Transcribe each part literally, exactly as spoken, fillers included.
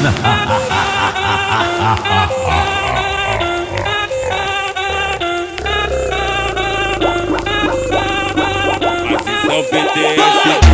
Não B D S.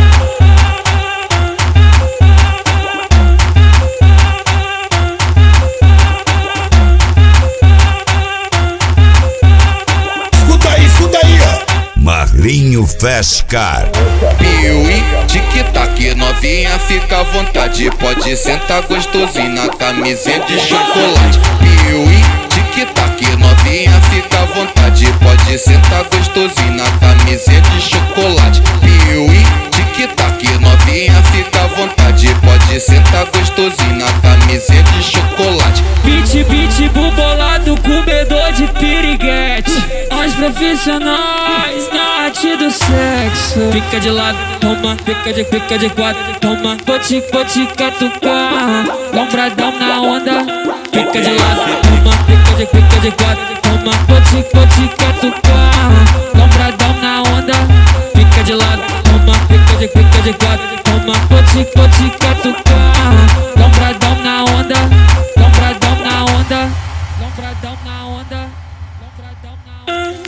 Marlinho Fescar. Piuí, tic-tac, novinha, fica à vontade. Pode sentar gostosinho na camisinha de chocolate. Piuí, tic-tac, novinha, fica à vontade. Pode sentar gostosinho na camisinha de chocolate. Piuí, tic-tac, novinha, fica à vontade. Pode sentar gostosinho na camisinha de chocolate. Beat, beat, bolado, comedor de piriguete. Nós profissionais na arte do sexo. Fica de lado, toma, fica de, fica de quatro, toma. Vou te, vou te catucar, lombradão na onda. Fica de lado, toma, fica de, fica de quatro, toma. Vou te, vou te catucar, lombradão na onda. Fica de lado, toma, fica de, fica de quatro, toma. Vou te, vou te catucar, lombradão na onda. Lombradão na onda, lombradão na onda, lombradão na onda.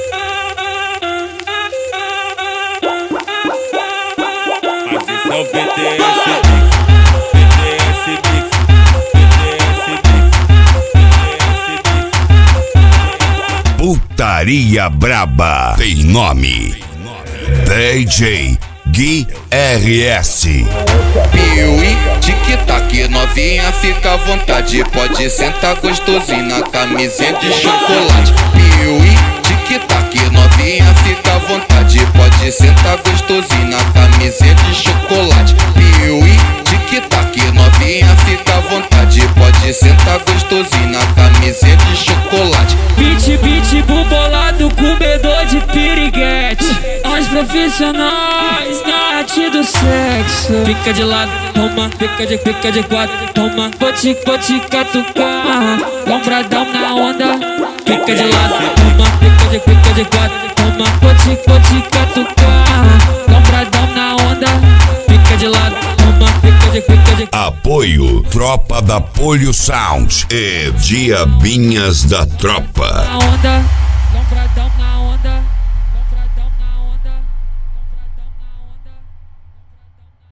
Mas esse é o B D S Mix, B D S Mix, B D S Mix, B D S Mix. Putaria Braba tem nome: D J Gui R S. Piuí, tic-tac, novinha, fica à vontade. Pode sentar gostosinho na camisinha de chocolate. Piuí, tic-tac, novinha, fica à vontade. Pode sentar gostosinho na camisinha de chocolate. Piuí, tic-tac, novinha, fica à vontade. Pode sentar gostosinho na camisinha de chocolate. Beat, beat, bolado, comedor de piriguete. Nós profissionais na arte do sexo. Fica de lado, toma, fica de, fica de quatro, toma. Vou te, vou te catucar, lombradão na onda. Fica de lado, toma, fica de, fica de quatro, toma. Vou te, vou te catucar, lombradão na onda. Fica de lado, toma, fica de, fica de. Apoio Tropa da Polio Sound e Diabinhas da Tropa. Na onda, lombradão.